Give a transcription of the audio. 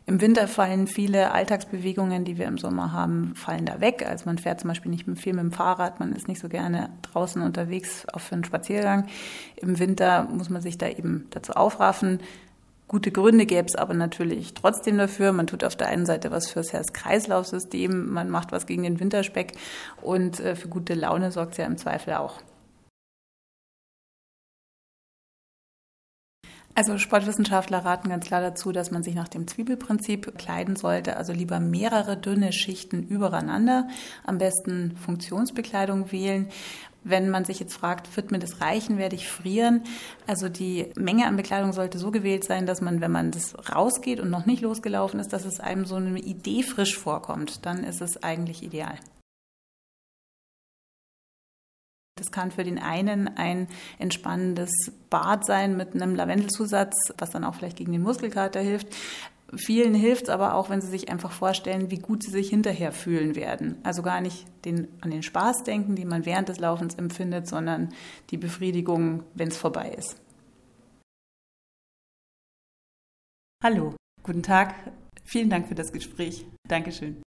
Im Winter fallen viele Alltagsbewegungen, die wir im Sommer haben, fallen da weg. Also man fährt zum Beispiel nicht viel mit dem Fahrrad, man ist nicht so gerne draußen unterwegs, auch für einen Spaziergang. Im Winter muss man sich da eben dazu aufraffen. Gute Gründe gäbe es aber natürlich trotzdem dafür. Man tut auf der einen Seite was fürs Herz-Kreislauf-System, man macht was gegen den Winterspeck und für gute Laune sorgt es ja im Zweifel auch. Also Sportwissenschaftler raten ganz klar dazu, dass man sich nach dem Zwiebelprinzip kleiden sollte, also lieber mehrere dünne Schichten übereinander, am besten Funktionsbekleidung wählen. Wenn man sich jetzt fragt, wird mir das reichen, werde ich frieren? Also die Menge an Bekleidung sollte so gewählt sein, dass man, wenn man das rausgeht und noch nicht losgelaufen ist, dass es einem so eine Idee frisch vorkommt. Dann ist es eigentlich ideal. Das kann für den einen ein entspannendes Bad sein mit einem Lavendelzusatz, was dann auch vielleicht gegen den Muskelkater hilft. Vielen hilft es aber auch, wenn sie sich einfach vorstellen, wie gut sie sich hinterher fühlen werden. Also gar nicht an den Spaß denken, den man während des Laufens empfindet, sondern die Befriedigung, wenn es vorbei ist. Hallo, guten Tag. Vielen Dank für das Gespräch. Dankeschön.